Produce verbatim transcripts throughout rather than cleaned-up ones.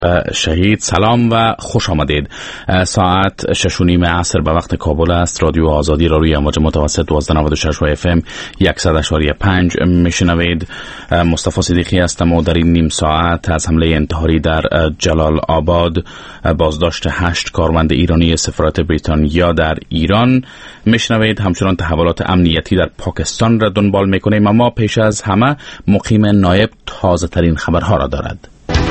شهید. سلام و خوش آمدید. ساعت شش و نیم عصر به وقت کابل است. رادیو آزادی را روی امواج متوسط دوازده نود و شش و اف ام صد و پنج میشنوید. مصطفی صدیقی هستم و در این نیم ساعت از حمله انتحاری در جلال آباد، بازداشت هشت کارمند ایرانی سفارت بریتانیا در ایران میشنوید. همچنان تحولات امنیتی در پاکستان را دنبال میکنیم، اما پیش از همه مقیم نایب تازه ترین خبرها را دارد.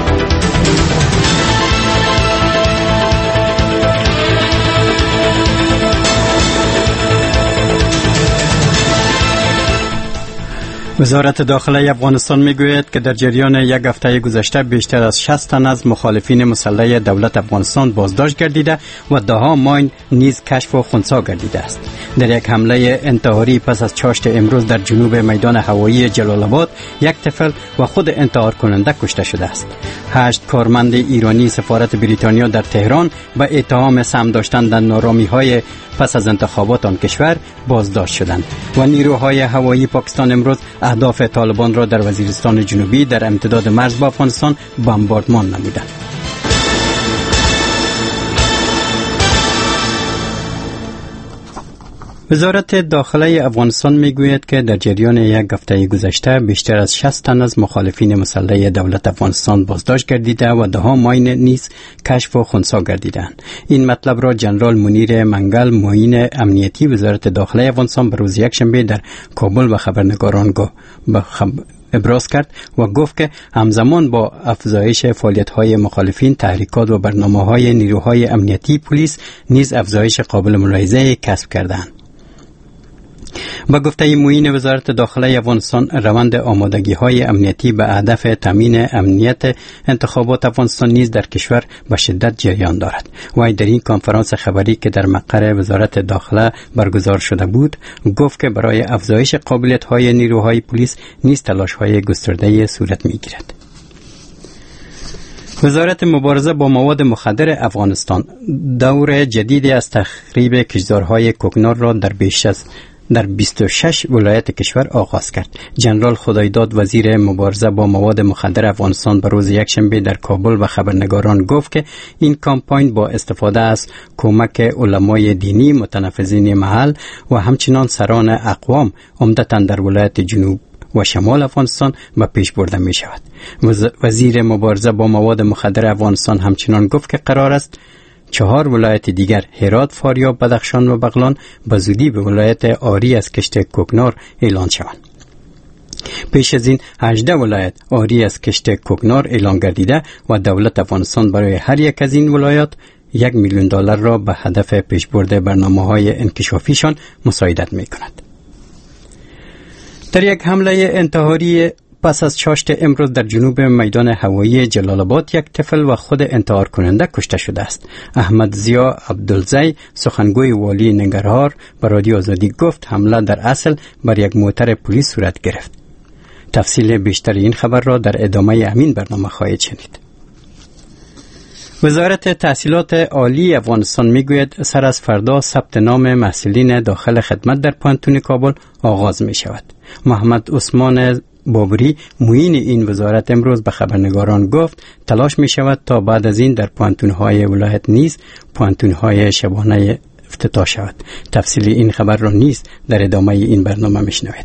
وزارت داخله افغانستان میگوید که در جریان یک هفته گذشته بیشتر از شصت تن از مخالفین مسلح دولت افغانستان بازداشت گردیده و دهها ماین نیز کشف و خنثی گردیده است. در یک حمله انتحاری پس از چاشت امروز در جنوب میدان هوایی جلال آباد یک طفل و خود انتحار کننده کشته شده است. هشت کارمند ایرانی سفارت بریتانیا در تهران به اتهام سهم داشتن در نارامی‌های پس از انتخابات آن کشور بازداشت شدند و نیروهای هوایی پاکستان امروز اهداف طالبان را در وزیرستان جنوبی در امتداد مرز با افغانستان بمباردمان نمودند. وزارت داخله افغانستان میگوید که در جریان یک هفته گذشته بیشتر از شصت تن از مخالفین مسلح دولت افغانستان بازداشت گردیده و دهها ماین نیز کشف و خنثی گردیدند. این مطلب را جنرال منیر منگل، معین امنیتی وزارت داخله افغانستان به روز یکشنبه در کابل به خبرنگاران گفت ابراز کرد و گفت که همزمان با افزایش فعالیت‌های مخالفین، تحریکات و برنامه‌های نیروهای امنیتی پلیس نیز افزایش قابل ملاحظه کسب کردند. با گفته معین وزارت داخله افغانستان، روند آمادگی‌های امنیتی به هدف تامین امنیت انتخابات افغانستان نیز در کشور به شدت جریان دارد. و در این کنفرانس خبری که در مقر وزارت داخله برگزار شده بود، گفت که برای افزایش قابلیت‌های نیروهای پلیس نیز تلاش‌های گسترده صورت می‌گیرد. وزارت مبارزه با مواد مخدر افغانستان دور جدیدی از تخریب کشتزارهای کوکنار را در بیش از در بیست و شش ولایت کشور آغاز کرد. جنرال خدایداد، وزیر مبارزه با مواد مخدر افغانستان، به روز یکشنبه در کابل و خبرنگاران گفت که این کمپاین با استفاده از کمک علمای دینی، متنفذین محل و همچنان سران اقوام عمدتاً در ولایت جنوب و شمال افغانستان به پیش برده می شود. وزیر مبارزه با مواد مخدر افغانستان همچنان گفت که قرار است چهار ولایت دیگر، هرات، فاریاب، بدخشان و بغلان، به زودی به ولایت آری از کشت کوکنار اعلان شوند. پیش از این هجده ولایت آری از کشت کوکنار اعلان گردیده و دولت افغانستان برای هر یک از این ولایات یک میلیون دلار را به هدف پیشبرد برنامه‌های انکشافیشان مساعدت می‌کند. در یک حمله انتحاری پس از چاشت امروز در جنوب میدان هوایی جلال آباد یک طفل و خود انتحار کننده کشته شده است. احمد ضیا عبدالزی، سخنگوی والی ننگرهار، به رادیو آزادی گفت حمله در اصل بر یک موتر پلیس صورت گرفت. تفصیل بیشتر این خبر را در ادامه همین برنامه خواهید شنید. وزارت تحصیلات عالی افغانستان میگوید سر از فردا ثبت نام محصلین داخل خدمت در پوهنتون کابل آغاز می شود. محمد عثمان بابری، معین این وزارت، امروز به خبرنگاران گفت تلاش می شود تا بعد از این در پوهنتون‌های ولایت نیز پوهنتون‌های شبانه افتتاح شود. تفصیل این خبر را نیز در ادامه این برنامه میشنوید.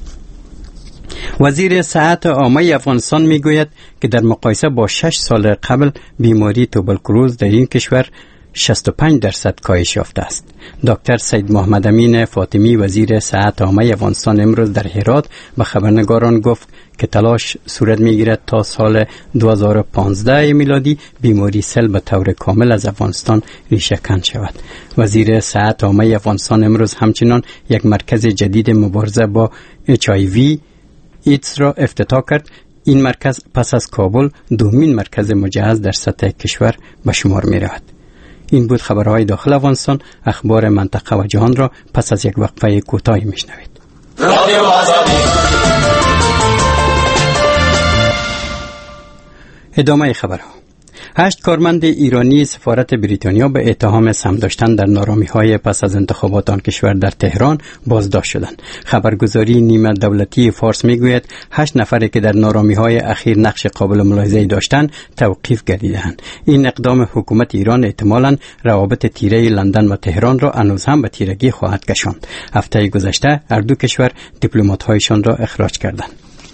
وزیر صحت عامه افغانستان میگوید که در مقایسه با شش سال قبل بیماری توبرکلوز در این کشور شصت و پنج درصد کاهش یافته است. دکتر سید محمد امین فاطمی، وزیر صحت عامه افغانستان، امروز در هرات به خبرنگاران گفت که تلاش صورت میگیرد تا سال دو هزار و پانزده میلادی بیماری سل به طور کامل از افغانستان ریشه کن شود. وزیر صحت عامه افغانستان امروز همچنان یک مرکز جدید مبارزه با اچ آی وی ایدز را افتتاح کرد. این مرکز پس از کابل دومین مرکز مجهز در سطح کشور به شمار می رود. این بود خبرهای داخل افغانستان. اخبار منطقه و جهان را پس از یک وقفه کوتاهی میشنوید. ادامه خبرها. هشت کارمند ایرانی سفارت بریتانیا به اتهام سهم داشتن در نارامی‌های پس از انتخابات آن کشور در تهران بازداشت شدند. خبرگزاری نیمه دولتی فارس میگوید هشت نفری که در نارامی‌های اخیر نقش قابل ملاحظه‌ای داشتند توقیف گردیدند. این اقدام حکومت ایران احتمالاً روابط تیره لندن و تهران را هنوز هم به تیرگی خواهد کشاند. هفته گذشته هر دو کشور دیپلمات‌هایشان را اخراج کردند.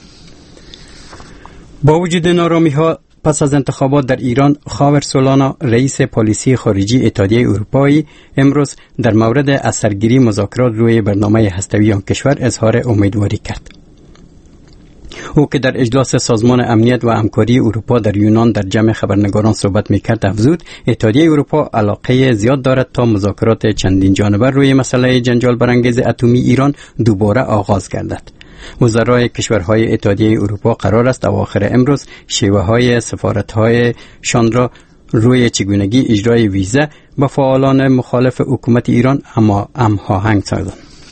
با وجود نارامی‌ها پس از انتخابات در ایران، خاور سولانا رئیس پالیسی خارجی اتحادیه اروپایی امروز در مورد اثرگیری مذاکرات روی برنامه هسته‌ای آن کشور اظهار امیدواری کرد. او که در اجلاس سازمان امنیت و همکاری اروپا در یونان در جمع خبرنگاران صحبت می‌کرد افزود اتحادیه اروپا علاقه زیاد دارد تا مذاکرات چندین جانبه روی مسئله جنجال برانگیز اتمی ایران دوباره آغاز گردد. وزرای کشورهای اتحادیه اروپا قرار است اواخر امروز شیوه‌های سفارت‌هایشان را روی چگونگی اجرای ویزا با فعالان مخالف حکومت ایران اما هماهنگ سازند.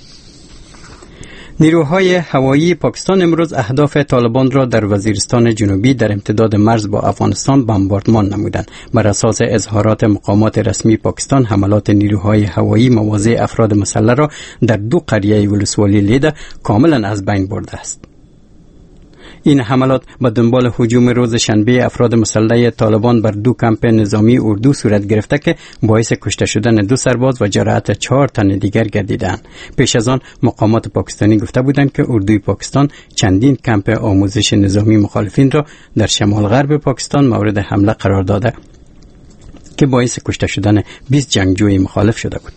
نیروهای هوایی پاکستان امروز اهداف طالبان را در وزیرستان جنوبی در امتداد مرز با افغانستان بمباردمان نمودند. بر اساس اظهارات مقامات رسمی پاکستان، حملات نیروهای هوایی مواضع افراد مسلح را در دو قریه ولسوالی لیده کاملا از بین برده است. این حملات به دنبال هجوم روز شنبه افراد مسلح طالبان بر دو کمپ نظامی اردو صورت گرفته که باعث کشته شدن دو سرباز و جراحت چهار تن دیگر گردیدند. پیش از آن مقامات پاکستانی گفته بودند که اردوی پاکستان چندین کمپ آموزش نظامی مخالفین را در شمال غرب پاکستان مورد حمله قرار داده که باعث کشته شدن بیست جنگجوی مخالف شده بود.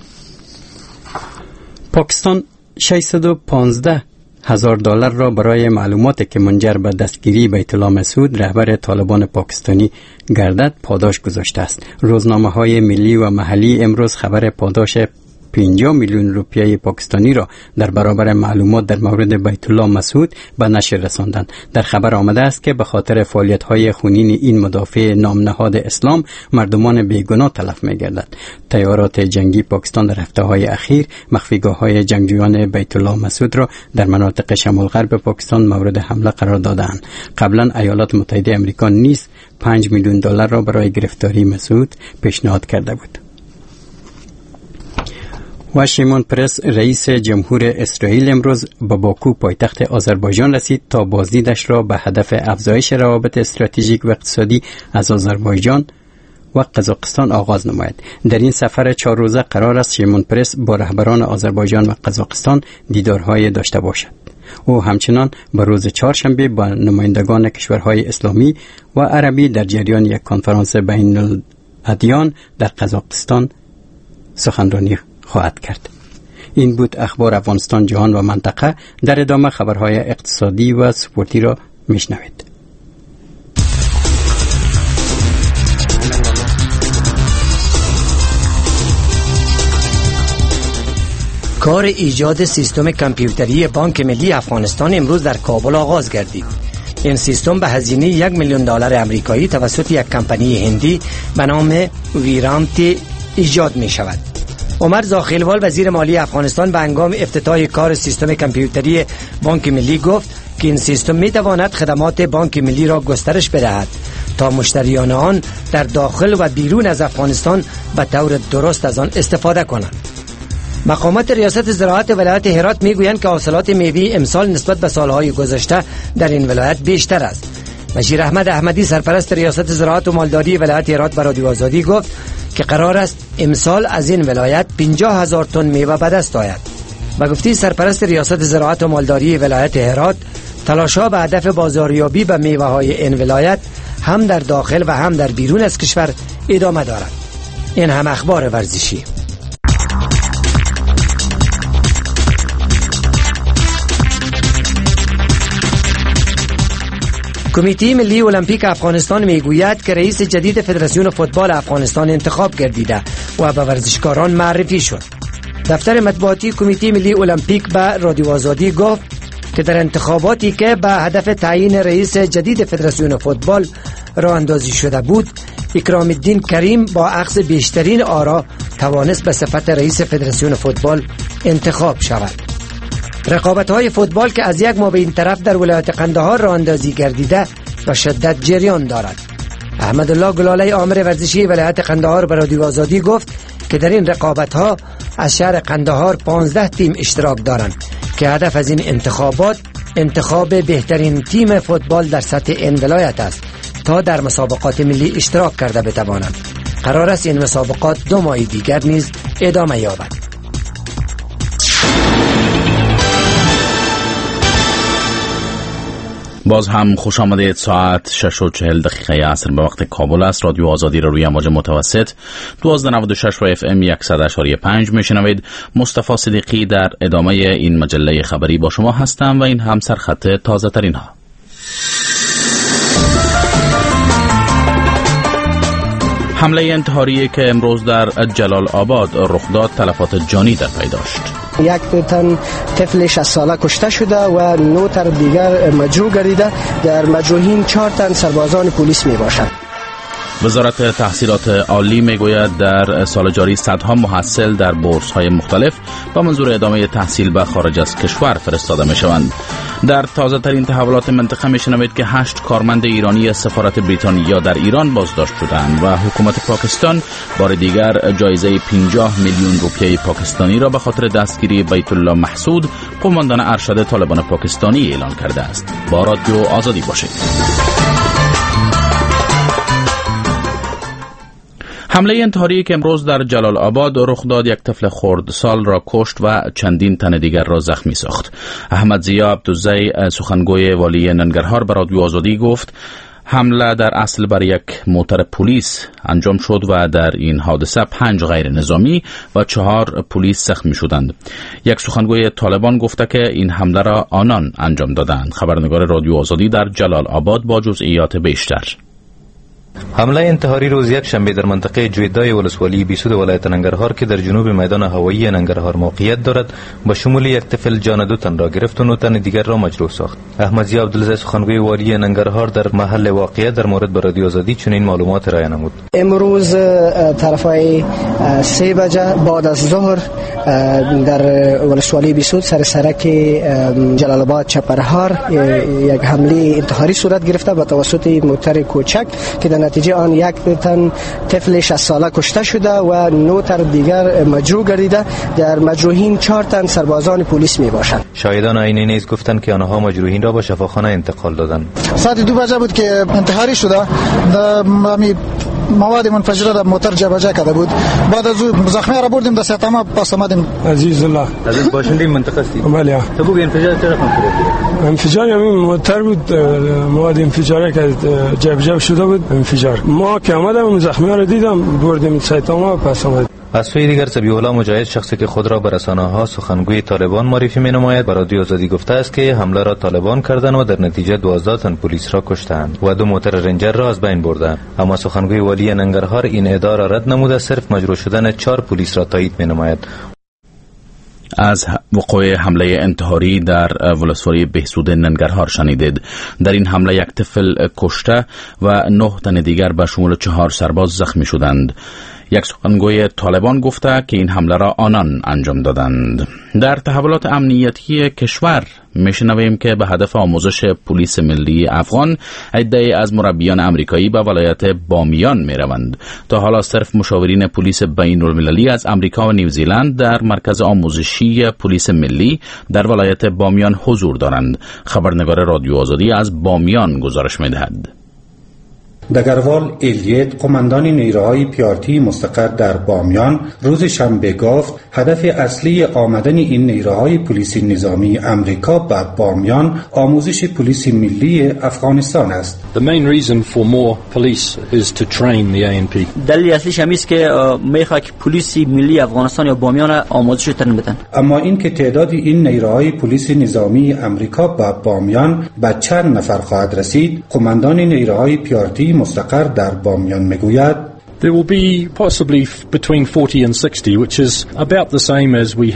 پاکستان ششصد و پانزده هزار دلار را برای معلوماتی که منجر به دستگیری بیت الله مسعود رهبر طالبان پاکستانی گردد پاداش گذاشته است. روزنامه‌های ملی و محلی امروز خبر پاداش پنجاه میلیون روپیه پاکستانی را در برابر معلومات در مورد بیت الله مسعود به نشر رساندند. در خبر آمده است که به خاطر فعالیت‌های خونین این مدافع نامنهاد اسلام مردمان بیگناه تلف می‌گردد. تیارات جنگی پاکستان در هفته‌های اخیر مخفیگاه‌های جنگجویان بیت الله مسعود را در مناطق شمال غرب پاکستان مورد حمله قرار دادند. قبلا ایالات متحده آمریکا نیز پنج میلیون دلار را برای گرفتاری مسعود پیشنهاد کرده بود. و شیمون پرس رئیس جمهور اسرائیل امروز به باکو پایتخت آذربایجان رسید تا بازدیدش را به هدف افزایش روابط استراتژیک و اقتصادی از آذربایجان و قزاقستان آغاز نماید. در این سفر چهار روزه قرار است شیمون پرس با رهبران آذربایجان و قزاقستان دیدارهای داشته باشد. او همچنان به روز چهارشنبه با نمایندگان کشورهای اسلامی و عربی در جریان یک کنفرانس بین الادیان در قزاقستان سخنرانی خواهد کرد. این بود اخبار افغانستان، جهان و منطقه. در ادامه خبرهای اقتصادی و سپورتی را میشنوید. کار ایجاد سیستم کامپیوتری بانک ملی افغانستان امروز در کابل آغاز گردید. این سیستم به هزینه یک میلیون دلار امریکایی توسط یک کمپانی هندی به نام ویرامتی ایجاد می شود. عمر زاخیلوال وزیر مالی افغانستان به هنگام افتتاح کار سیستم کامپیوتری بانک ملی گفت که این سیستم می تواند خدمات بانک ملی را گسترش بدهد تا مشتریان آن در داخل و بیرون از افغانستان به طور درست از آن استفاده کنند. مقامات ریاست زراعت ولایت هرات میگویند که حاصلات میوه امسال نسبت به سالهای گذشته در این ولایت بیشتر است. بشیر احمد احمدی سرپرست ریاست زراعت و مالداری ولایت هرات به رادیو آزادی گفت که قرار است امسال از این ولایت پنجاه هزار تن میوه به دست آید. به گفته سرپرست ریاست زراعت و مالداری ولایت هرات، تلاش‌ها به هدف بازاریابی به میوه‌های این ولایت هم در داخل و هم در بیرون از کشور ادامه دارد. این هم اخبار ورزشی. کمیته ملی المپیک افغانستان میگوید که رئیس جدید فدراسیون فوتبال افغانستان انتخاب گردیده و به ورزشکاران معرفی شد. دفتر مطبوعاتی کمیته ملی المپیک به رادیو آزادی گفت که در انتخاباتی که به هدف تعیین رئیس جدید فدراسیون فوتبال راه اندازی شده بود، اکرام الدین کریم با اخذ بیشترین آرا توانست به صفت رئیس فدراسیون فوتبال انتخاب شود. رقابت‌های فوتبال که از یک ماه به این طرف در ولایت قندهار راه اندازی گردیده و شدت جریان دارد. احمدالله گلاله آمر ورزشی ولایت قندهار به رادیو آزادی گفت که در این رقابت‌ها از شهر قندهار پانزده تیم اشتراک دارند که هدف از این انتخابات انتخاب بهترین تیم فوتبال در سطح این ولایت است تا در مسابقات ملی اشتراک کرده بتوانند. قرار است این مسابقات دو ماه دیگر نیز ادامه یابد. باز هم خوش آمدید. ساعت شش و چهل دقیقه عصر به وقت کابل است. رادیو آزادی را روی امواج متوسط دوازده نود و شش و اف ام صد اشاری پنج میشنوید. مصطفی صدیقی در ادامه این مجله خبری با شما هستم و این هم سرخط تازه ترین ها. حمله انتحاری که امروز در جلال آباد رخ داد تلفات جانی در پی داشت. یک تن طفل شش ساله کشته شده و نه تن دیگر مجروح گردیده. در مجروحین چهار تن سربازان پلیس می باشند. وزارت تحصیلات عالی میگوید در سال جاری صدها محصل در بورس های مختلف با منظور ادامه تحصیل به خارج از کشور فرستاده می شوند. در تازه ترین تحولات منطقه می شنوید که هشت کارمند ایرانی سفارت بریتانیا در ایران بازداشت شدند و حکومت پاکستان بار دیگر جایزه پنجاه میلیون روپیه پاکستانی را به خاطر دستگیری بیت الله محسود قماندان ارشد طالبان پاکستانی اعلان کرده است. با رادیو آزادی باشید. حمله انتحاری که امروز در جلال آباد رخ داد یک طفل خردسال را کشت و چندین تن دیگر را زخمی ساخت. احمد ضیا عبدالزی سخنگوی والی ننگرهار به رادیو آزادی گفت حمله در اصل بر یک موتر پلیس انجام شد و در این حادثه پنج غیر نظامی و چهار پلیس زخمی شدند. یک سخنگوی طالبان گفته که این حمله را آنان انجام دادند. خبرنگار رادیو آزادی در جلال آباد با جزئیات بیشتر. حمله انتحاری روز یک شنبه در منطقه جویدای ولسوالی بیسود ولایت ننگرهار که در جنوب میدان هوایی ننگرهار موقعیت دارد با شمول یک طفل جان دو تن را گرفت و نه تن دیگر را مجروح ساخت. احمد ضیا عبدالزی سخنگوی والی ننگرهار در محل واقعیت در مورد به رادیو آزادی چنین معلومات ارائه نمود. امروز طرفای سه بجه بعد از ظهر در ولسوالی بیسود سر سرک جلال آباد چپرهار یک حمله انتحاری صورت گرفته با توسط موتر کوچک که در نتیجه آن یک تن طفل شش ساله کشته شده و نه تن دیگر مجروح گردیده. در مجروحین چهار تن سربازان پلیس می باشند. شاهدان عینی نیز گفتند که آنها مجروحین را به شفاخانه انتقال دادند. ساعت دو بجه بود که انتحاری شده. مواد منفجره در موتر جابجا کرده بود. بعد از اون زخمی را بردیم در سیتاما پس آمدیم. عزیز الله از باشنده منطقه است. بله. سبب انفجار چه رقم شده؟ انفجار همین موتر بود. مواد انفجاری که جابجا شده بود انفجار. ما که آمدم زخمی را دیدم بردیم سیتاما پس آمدیم. از سوی دیگر ذبیح‌الله مجاهد شخصی که خود را به رسانه‌ها سخنگوی طالبان معرفی می‌نماید به رادیو آزادی گفته است که حمله را طالبان کردند و در نتیجه دوازده تن پلیس را کشتند و دو موتر رنجر را از بین بردند. اما سخنگوی والی ننگرهار این ادعا را رد نموده، صرف مجروح شدن چهار پلیس را تایید می‌نماید. از وقوع حمله انتحاری در ولسوالی بهسود ننگرهار شنیدید. در این حمله یک طفل کشته و نه تن دیگر به شمول چهار سرباز زخمی شدند. یک سخنگوی طالبان گفته که این حمله را آنان انجام دادند. در تحولات امنیتی کشور میشنویم که به هدف آموزش پلیس ملی افغان عده‌ای از مربیان امریکایی به ولایت بامیان میروند. تا حالا صرف مشاورین پلیس بین المللی از امریکا و نیوزیلند در مرکز آموزشی پلیس ملی در ولایت بامیان حضور دارند. خبرنگار رادیو آزادی از بامیان گزارش میدهد. دگروال الیت قماندان نیروهای پیارتی مستقر در بامیان روز شنبه گفت هدف اصلی آمدن این نیروهای پلیس نظامی امریکا به بامیان آموزش پلیس ملی افغانستان است. The main reason for more police is to train the A N P. دلیل اصلیش هم است که میخواد که پلیس ملی افغانستان یا بامیان آموزش تن بدن. اما این که تعداد این نیروهای پلیس نظامی امریکا به بامیان به چند نفر خواهد رسید، قماندان نیروهای پیارتی مستقر در بامیان میگوید There will be possibly between forty and sixty, which is about the same as we have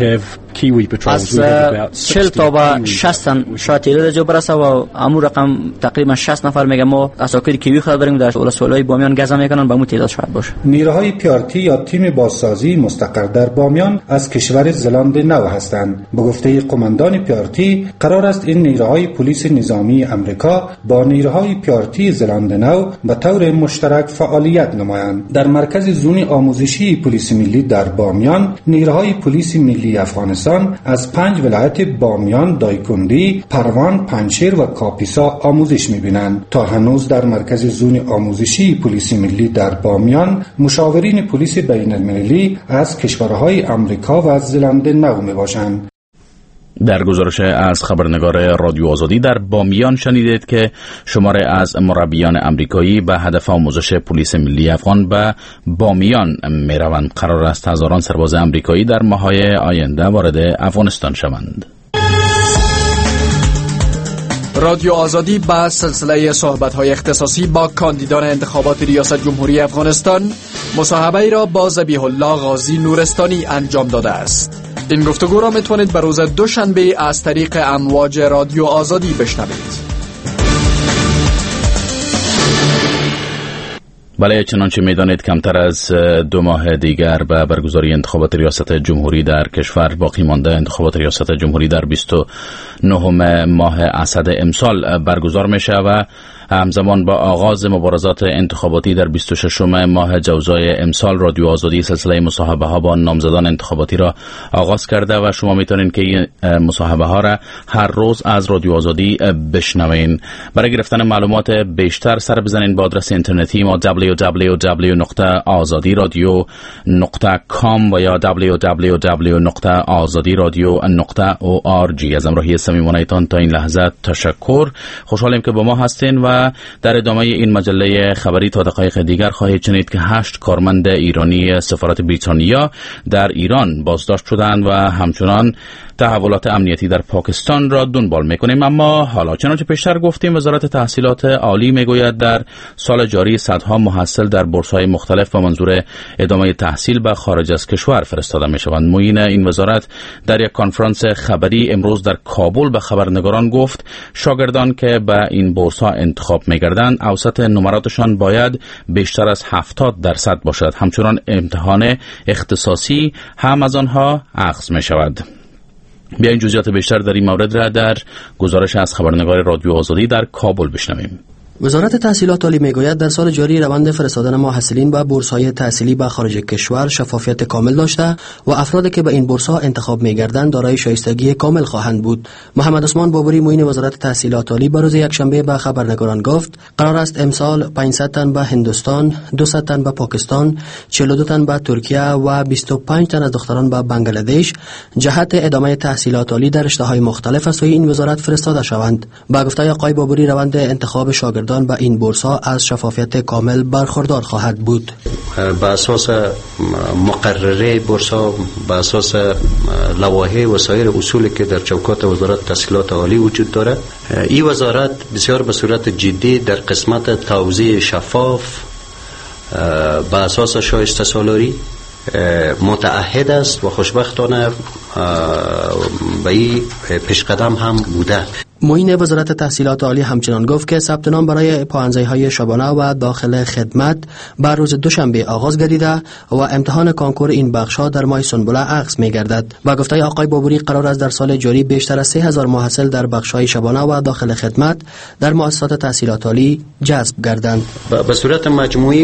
Kiwi patrols. از We have about چهل تا به شصت تن شاید تعداد جو برسه و امون رقم تقریبا شصت نفر میگه ما اساکیر کیوی خود داریم در ولسوالی بامیان گزم میکنن به مو تعداد شاید باشه. نیروهای پیارتی یا تیم بازسازی مستقر در بامیان از کشور زلاند نو هستند. به گفته قماندان پیارتی قرار است این نیروهای پلیس نظامی امریکا با نیروهای پیارتی زلاند نو به طور مشترک فعالیت نمایند. در مرکز زون آموزشی پلیس ملی در بامیان نیروهای پلیس ملی افغانستان از پنج ولایت بامیان، دایکندی، پروان، پنجشیر و کاپیسا آموزش می‌بینند. تا هنوز در مرکز زون آموزشی پلیس ملی در بامیان مشاورین پلیس بین‌المللی از کشورهای امریکا و زلاند نو میباشند. در گزارش از خبرنگار رادیو آزادی در بامیان شنیدید که شماره از مربیان امریکایی به هدف آموزش پلیس ملی افغان به بامیان می روند. قرار است هزاران سرباز امریکایی در ماه‌های آینده وارد افغانستان شوند. رادیو آزادی با سلسله صحبت‌های اختصاصی با کاندیدان انتخابات ریاست جمهوری افغانستان مصاحبه‌ای را با ذبیح الله غازی نورستانی انجام داده است. این گفتگو را میتونید به روز دوشنبه از طریق امواج رادیو آزادی بشنوید. بله، چنانچه میدانید کمتر از دو ماه دیگر به برگزاری انتخابات ریاست جمهوری در کشور باقی مانده. انتخابات ریاست جمهوری در بیست و نهم ماه اسد امسال برگزار میشه و همزمان با آغاز مبارزات انتخاباتی در بیست و ششم ماه جوزای امسال رادیو آزادی سلسله مصاحبه ها با نامزدان انتخاباتی را آغاز کرده و شما میتونید که این مصاحبه ها را هر روز از رادیو آزادی بشنوین. برای گرفتن معلومات بیشتر سر بزنین با آدرس اینترنتی ما دبلیو دبلیو دبلیو نقطه آزادی رادیو نقطه کام و یا دبلیو دبلیو دبلیو نقطه آزادی رادیو نقطه او آر جی. از همراهی صمیمانه‌تان تا این لحظه تشکر. خوشحالیم که با ما هستین و در ادامه این مجله خبری تا دقایق دیگر خواهید شنید که هشت کارمند ایرانی سفارت بریتانیا در ایران بازداشت شدند و همچنان تحولات امنیتی در پاکستان را دنبال میکنیم. اما حالا چنانچه پیشتر گفتیم وزارت تحصیلات عالی میگوید در سال جاری صدها محصل در بورس‌های مختلف به منظور ادامه تحصیل به خارج از کشور فرستاده میشوند. معین این وزارت در یک کنفرانس خبری امروز در کابل به خبرنگاران گفت شاگردان که به این بورس‌ها انتخاب میگردند اوسط نمراتشان باید بیشتر از هفتاد درصد باشد. همچنان امتحان اختصاصی هم از آنها اخذ می شود. بیاین جزئیات بیشتر در این مورد را در گزارش از خبرنگار رادیو آزادی در کابل بشنویم. وزارت تحصیلات عالی میگوید در سال جاری روند فرستادن محصلین به بورس‌های تحصیلی به خارج کشور شفافیت کامل داشته و افرادی که به این بورس‌ها انتخاب می‌گردند دارای شایستگی کامل خواهند بود. محمد عثمان بابری معین وزارت تحصیلات عالی به روز یکشنبه به خبرنگاران گفت قرار است امسال پانصد تن به هندوستان، دویست تن به پاکستان، چهل و دو تن به ترکیه و بیست و پنج تن از دختران به بنگلادش جهت ادامه تحصیلات عالی در رشته‌های مختلف از سوی این وزارت فرستاده شوند. با گفته آقای بابری روند انتخاب شاگردان با این بورس‌ها از شفافیت کامل برخوردار خواهد بود. بر اساس مقرره بورس‌ها، بر اساس لوایح و سایر اصولی که در چوکات وزارت تحصیلات عالی وجود دارد، این وزارت بسیار به صورت جدی در قسمت توزیع شفاف بر اساس شایسته سالاری متعهد است و خوشبختانه به این پیشقدم هم بوده. معین وزارت تحصیلات عالی همچنان گفت که ثبت نام برای پایان‌های شبانه و داخل خدمت بر روز دوشنبه آغاز گردیده و امتحان کانکور این بخش‌ها در ماه سنبله اخذ می‌گردد. با گفته آقای بابری قرار است در سال جاری بیشتر از سه هزار محصل در بخش‌های شبانه و داخل خدمت در مؤسسات تحصیلات عالی جذب گردند. به صورت مجموعی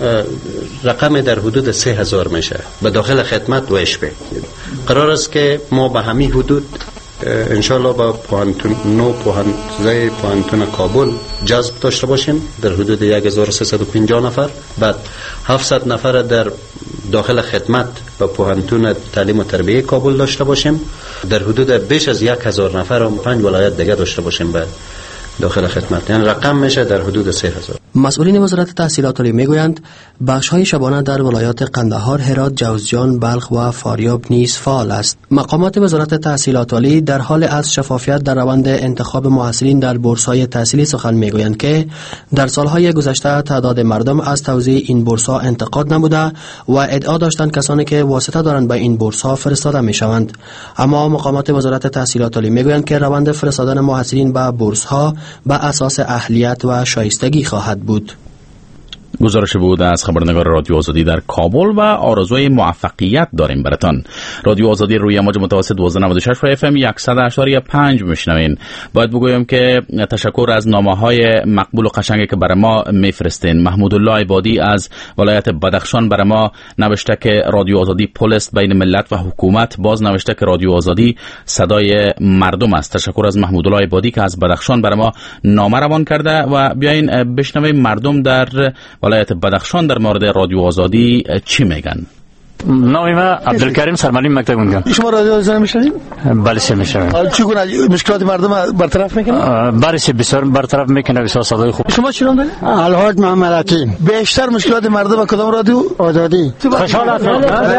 رقم در حدود سه هزار میشه به داخل خدمت و اشبه. قرار است که ما به همین حدود انشالله با پوهنتون نو پوهنتون پوهنتون کابل جذب داشته باشیم در حدود یک هزار و سیصد و پنجاه نفر. بعد هفتصد نفر در داخل خدمت و پوهنتون تعلیم و تربیت کابل داشته باشیم. در حدود بیش از یک هزار نفر و پنج ولایت دیگه داشته باشیم به داخل خدمت. یعنی رقم میشه در حدود سه هزار. مسئولین وزارت تحصیلات عالی میگویند بخش‌های شبانه در ولایات قندهار، هرات، جوزجان، بلخ و فاریاب نیز فعال است. مقامات وزارت تحصیلات عالی در حال از شفافیت در روند انتخاب محصلین در بورس‌های تحصیلی سخن میگویند که در سالهای گذشته تعداد مردم از توزیع این بورس‌ها انتقاد نموده و ادعا داشتند کسانی که واسطه دارند به این بورس‌ها فرستاده میشوند. اما مقامات وزارت تحصیلات عالی میگویند که روند فرستادن محصلین به بورس‌ها به اساس اهلیت و شایستگی خواهد بود. گزارش بود از خبرنگار رادیو آزادی در کابل و آرزوی موفقیت داریم براتان. رادیو آزادی روی امواج متوسط دویست و نود و شش و اف ام صد و هشت و پنج میشنوین. باید بگویم که تشکر از نامه‌های مقبول و قشنگی که برای ما میفرستین. محمود الله عبادی از ولایت بدخشان برای ما نوشته که رادیو آزادی پل است بین ملت و حکومت. باز نوشته که رادیو آزادی صدای مردم است. تشکر از محمود الله عبادی که از بدخشان برای ما نامه روان کرده و بیاین بشنویم مردم در ولایت بدخشان در مورد رادیو آزادی چی میگن. نام من عبدالکریم سرمالی مکتب گونگان. شما رادیو آزادی میشنوید؟ بله سه میشنویم. چگونه مشکلات مردم برطرف میکنه؟ بله سه بسیار برطرف میکنه، بسیار صدای خوب. شما چی نام دارید؟ الحاج محمد حکیم. بیشتر مشکلات مردم کدام رادیو آزادی؟ خوشحال هستم.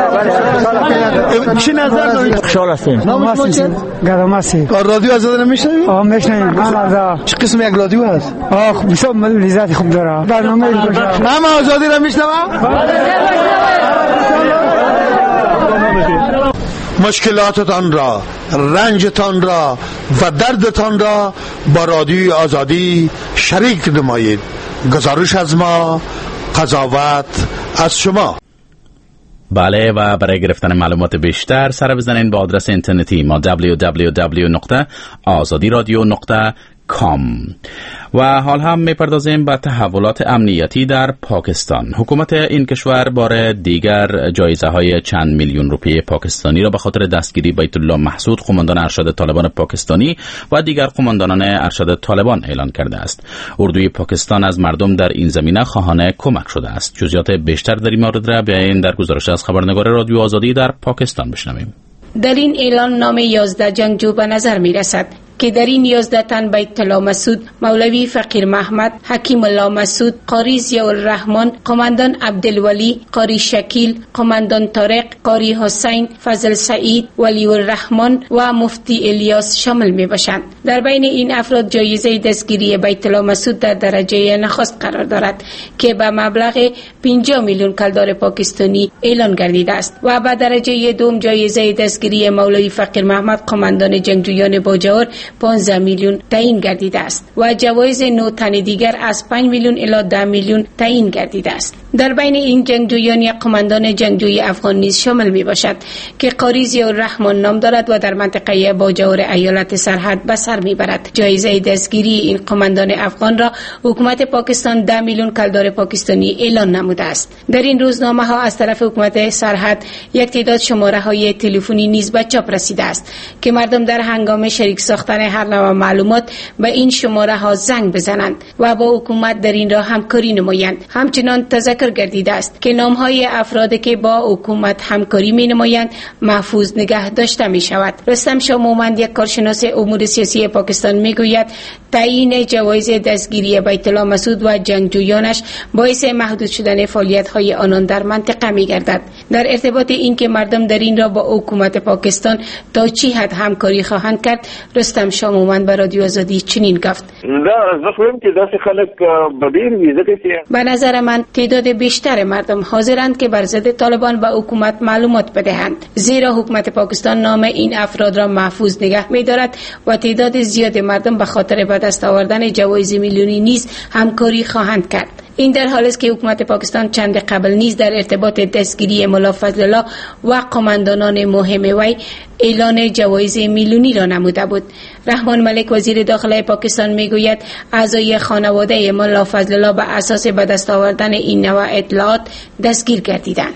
چی نظر دارید؟ خوشحال هستم. نام شما چیه؟ گراماسی. رادیو آزادی نمیشنوید؟ آ میشنویم. من از چه قسم یک رادیو هست؟ آخ بسیار لذت خوب داره. برنامه همه آزادی را میشنوم؟ مشکلاتتان را، رنجتان را و دردتان را با رادیوی آزادی شریک نمایید. گزارش از ما، قضاوت از شما. بله، و برای گرفتن معلومات بیشتر سر بزنین با آدرس اینترنتی ما دبلیو دبلیو دبلیو نقطه آزادی رادیو نقطه کام. و حال هم میپردازیم به تحولات امنیتی در پاکستان. حکومت این کشور بار دیگر جایزه های چند میلیون روپیه پاکستانی را به خاطر دستگیری بیت الله محسود، قماندان ارشد طالبان پاکستانی و دیگر قماندانان ارشد طالبان اعلان کرده است. اردوی پاکستان از مردم در این زمینه خواهان کمک شده است. جزئیات بیشتر در این مورد را بیاین در گزارش از خبرنگار رادیو آزادی در پاکستان بشنویم. در این اعلان نام یازده جنگجو به نظر می رسد که در این یازده تن بیت الله مسعود، مولوی فقیر محمد، حکیم الله مسعود، قاری ضیاء الرحمن، قماندان عبدالولی، قاری شکیل، قماندان طارق، قاری حسین، فضل سعید، ولی الرحمن و مفتی الیاس شامل می باشند. در بین این افراد جایزه دستگیری بیت الله مسعود در درجه نخست قرار دارد که به مبلغ پنجاه میلیون کلدار پاکستانی اعلان گردیده است و به درجه دوم جایزه دستگیری مولوی فقیر محمد، قماندان جنگجویان باجوور، پانزده میلیون تعیین گردیده است و جوایز نو تن دیگر از پنج میلیون الی ده میلیون تعیین گردیده است. در بین این جنگجویان یک قماندان جنگجوی افغان نیز شامل می باشد که قاری ضیاء الرحمن نام دارد و در منطقه باجوور ایالت سرحد به سر می برد. جایزه دستگیری این قماندان افغان را حکومت پاکستان ده میلیون کلدار پاکستانی اعلان نموده است. در این روزنامه ها از طرف حکومت سرحد یک تعداد شماره های تلفنی نیز به چاپ رسیده است که مردم در هنگام شریک ساختن هر نوع معلومات به این شماره ها زنگ بزنند و با حکومت در این راه همکاری نمایند. همچنان تذکر گردیده است که نام های افرادی که با حکومت همکاری می نمایند محفوظ نگه داشته می شود. رستم شاه مومند، یک کارشناس امور سیاسی پاکستان، می گوید تعیین جوایز دستگیری بیت الله مسعود و جنگجویانش باعث محدود شدن فعالیت های آنان در منطقه می گردد. در ارتباط این که مردم در این را با حکومت پاکستان تا چی حد همکاری خواهند کرد، رستم شاه مومند به رادیو آزادی چنین گفت: به نظر من تعداد بیشتر مردم حاضرند که بر ضد طالبان به حکومت معلومات بدهند، زیرا حکومت پاکستان نام این افراد را محفوظ نگه می‌دارد و تعداد زیاد مردم به خاطر به دست آوردن جوایز میلیونی نیز همکاری خواهند کرد. این در حالی است که حکومت پاکستان چند قبل نیز در ارتباط دستگیری ملا فضل الله و قماندانان مهم وی اعلان جوایز میلیونی را نموده بود. رحمان ملک، وزیر داخله پاکستان، میگوید اعضای خانواده ملا فضل الله به اساس به دست آوردن این نوع اطلاعات دستگیر گردیدند.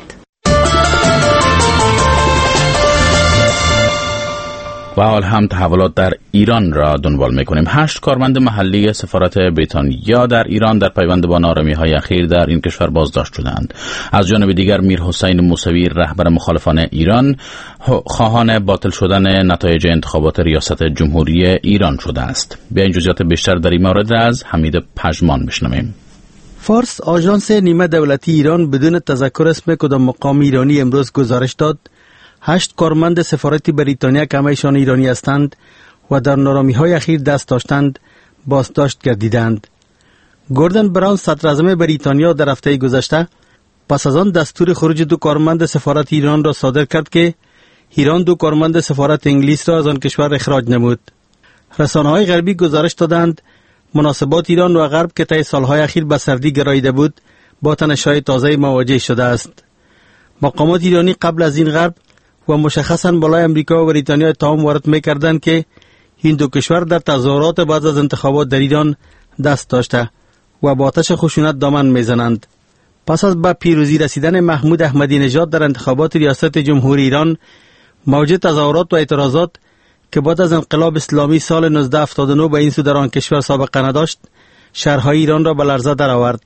و حال هم تحولات در ایران را دنبال میکنیم. هشت کارمند محلی سفارت بریتانیا در ایران در پیوند با نارمی‌های اخیر در این کشور بازداشت شدند. از جانب دیگر میر حسین موسوی، رهبر مخالفان ایران، خواهان باطل شدن نتایج انتخابات ریاست جمهوری ایران شده است. به این جزئیات بیشتر در این مورد از حمید پژمان بشنویم. فارس آژانس نیمه دولتی ایران بدون تذکر اسم کدام مقام ایرانی امروز گزارش داد هشت کارمند سفارت بریتانیا که همه‌شان ایرانی هستند و در نارامی‌های اخیر دست داشتند بازداشت گردیدند. گوردن براون صدراعظم بریتانیا در هفته گذشته پس از آن دستور خروج دو کارمند سفارت ایران را صادر کرد که ایران دو کارمند سفارت انگلیس را از آن کشور اخراج نمود. رسانه‌های غربی گزارش دادند مناسبات ایران و غرب که طی سالهای اخیر به سردی گراییده بود با تنش‌های تازه مواجه شده است. مقامات ایرانی قبل از این غرب و مشخصاً بالای امریکا و بریتانیا اتهام وارد می‌کردند که این دو کشور در تظاهرات بعد از انتخابات در ایران دست داشته و با آتش خشونت دامن می‌زنند. پس از به پیروزی رسیدن محمود احمدی نژاد در انتخابات ریاست جمهوری ایران، موج تظاهرات و اعتراضات که بعد از انقلاب اسلامی سال نوزده هفتاد و نه به این سو در آن کشور سابقه نداشت، شهرهای ایران را به لرزه درآورد.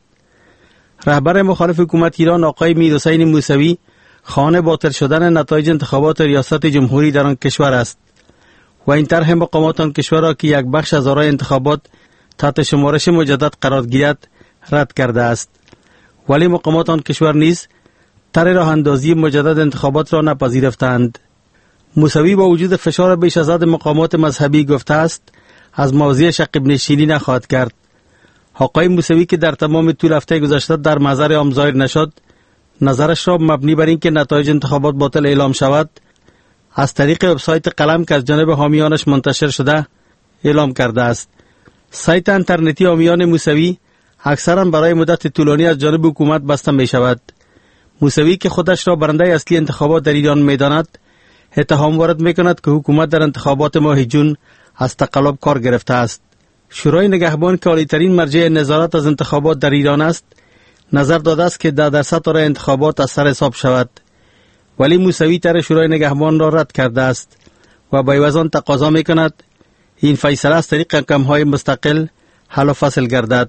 رهبر مخالف حکومت ایران آقای میرحسین موسوی خواهان باطل شدن نتایج انتخابات ریاست جمهوری در آن کشور است و این طرح مقامات آن کشور را که یک بخش از آرای انتخابات تحت شمارش مجدد قرار گیرد رد کرده است. ولی مقامات آن کشور نیز طرح راه اندازی مجدد انتخابات را نپذیرفتند. موسوی با وجود فشار بیش از حد مقامات مذهبی گفته است از موضوع شقیب نشینی نخواهد کرد. آقای موسوی که در تمام طول هفته گذشته در محضر عام ظاهر نشد، نظرش را مبنی بر اینکه نتایج انتخابات باطل اعلام شود از طریق وبسایت قلم که از جانب حامیانش منتشر شده اعلام کرده است. سایت اینترنتی حامیان موسوی اکثرا برای مدت طولانی از جانب حکومت بسته می شود. موسوی که خودش را برنده اصلی انتخابات در ایران می داند، اتهام وارد می کند که حکومت در انتخابات ماه جون از تقلب کار گرفته است. شورای نگهبان که عالی‌ترین مرجع نظارت از انتخابات در ایران است، نظر داده است که ده درصد آرای انتخابات از سر حساب شود. ولی موسوی طرح شورای نگهبان را رد کرده است و با عوض آن تقاضا می کند این فیصله از طریق حکم‌های مستقل حل و فصل گردد.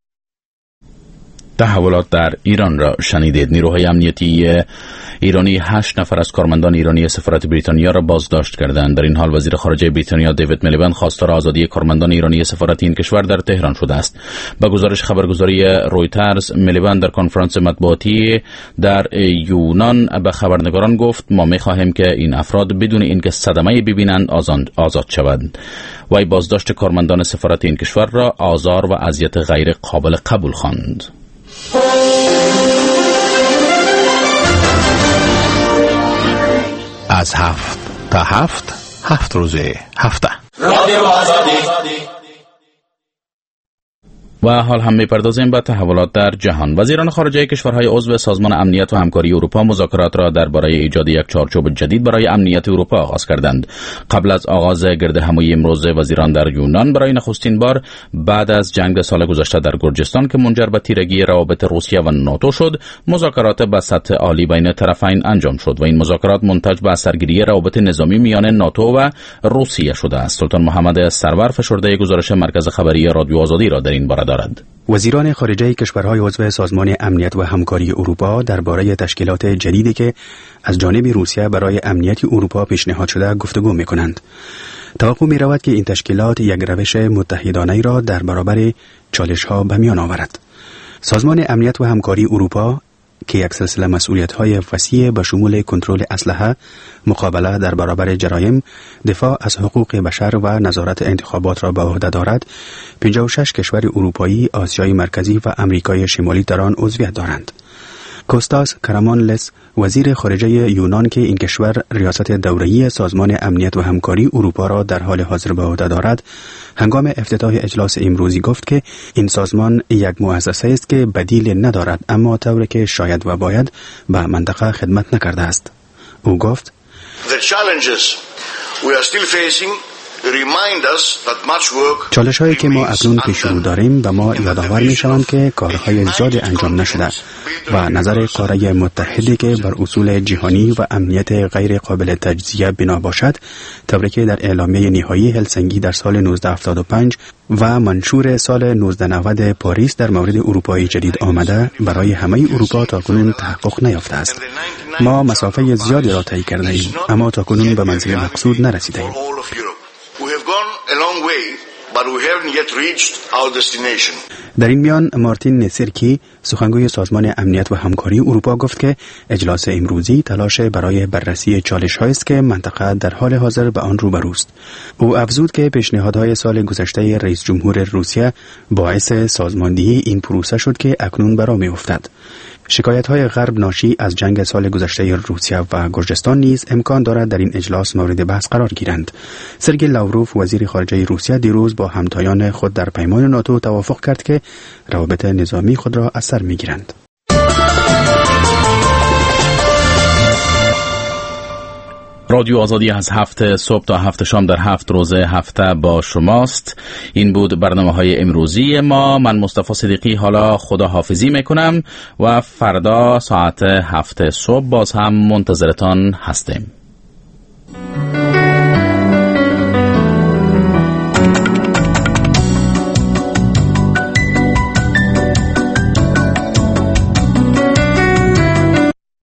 تحولات در ایران را شنیدید. نیروهای امنیتی ایرانی هشت نفر از کارمندان ایرانی سفارت بریتانیا را بازداشت کردند. در این حال وزیر خارجه بریتانیا دیوید میلیبند خواستار آزادی کارمندان ایرانی سفارت این کشور در تهران شده است. با گزارش خبرگزاری رویترز، میلیبند در کنفرانس مطبوعاتی در یونان به خبرنگاران گفت ما می‌خواهیم که این افراد بدون اینکه صدمه ببینند آزاد شوند. وی بازداشت کارمندان سفارت این کشور را آزار و اذیت غیر قابل قبول خواند. از هفت تا هفت هفت روزه هفته رادیو آزادی. و حال هم می‌پردازیم به تحولات در جهان. وزیران خارجه کشورهای عضو سازمان امنیت و همکاری اروپا مذاکرات را درباره ایجاد یک چارچوب جدید برای امنیت اروپا آغاز کردند. قبل از آغاز گردهمایی امروز وزیران در یونان برای نخستین بار بعد از جنگ سال گذشته در گرجستان که منجر به تیرگی روابط روسیه و ناتو شد، مذاکرات به سطح عالی بین طرفین انجام شد و این مذاکرات منتج به سرگیری روابط نظامی میان ناتو و روسیه شده است. سلطان محمد سرور فشرده گزارش مرکز خبری رادیو آزادی را در این باره دارد. وزیران خارجه کشورهای عضو سازمان امنیت و همکاری اروپا درباره تشکیلات جدیدی که از جانب روسیه برای امنیت اروپا پیشنهاد شده گفتگو می‌کنند. توقع می‌رود که این تشکیلات یک روش متحدانه را در برابر چالش‌ها به میان آورد. سازمان امنیت و همکاری اروپا که یک سلسله مسئولیت‌های وسیع به شمول کنترل اسلحه، مقابله در برابر جرایم، دفاع از حقوق بشر و نظارت انتخابات را به عهده دارد، پنجاه و شش کشور اروپایی، آسیای مرکزی و امریکای شمالی در آن عضویت دارند. کوستاس کرامانلس، وزیر خارجه یونان که این کشور ریاست دوره‌ای سازمان امنیت و همکاری اروپا را در حال حاضر به عهده دارد، هنگام افتتاح اجلاس امروزی گفت که این سازمان یک مؤسسه است که بدیل ندارد، اما طوری که شاید و باید به منطقه خدمت نکرده است. او گفت: چالش هایی که ما اکنون پیش رو داریم به ما یادآور می شوند که کارهای زیاد انجام نشده و نظر قاره متحدی که بر اصول جهانی و امنیت غیر قابل تجزیه بنا باشد، طوری که در اعلامیه نهایی هلسینکی در سال نوزده هفتاد و پنج و منشور سال نوزده نود پاریس در مورد اروپای جدید آمده، برای همه اروپا تاکنون تحقق نیافته است. ما مسافه زیادی را طی کرده ایم، اما تاکنون به منزل مقصود نرسیده ایم. We have gone a long way, but we haven't yet reached our destination. در این میان مارتین نسرکی سخنگوی سازمان امنیت و همکاری اروپا گفت که اجلاس امروزی تلاش برای بررسی چالش‌هایی است که منطقه در حال حاضر به آن روبروست. او افزود که پیشنهادهای سال گذشته رئیس جمهور روسیه باعث سازماندهی این پروسه شد که اکنون به راه می‌افتد. شکایت‌های غرب ناشی از جنگ سال گذشته روسیه و گرجستان نیز امکان دارد در این اجلاس مورد بحث قرار گیرند. سرگئی لاوروف وزیر خارجه روسیه دیروز با همتایان خود در پیمان ناتو توافق کرد که روابط نظامی خود را از سر می‌گیرند. رادیو آزادی از هفت صبح تا هفت شام در هفت روزه هفته با شماست. این بود برنامه های امروزی ما. من مصطفی صدیقی حالا خداحافظی میکنم و فردا ساعت هفت صبح باز هم منتظرتان هستیم.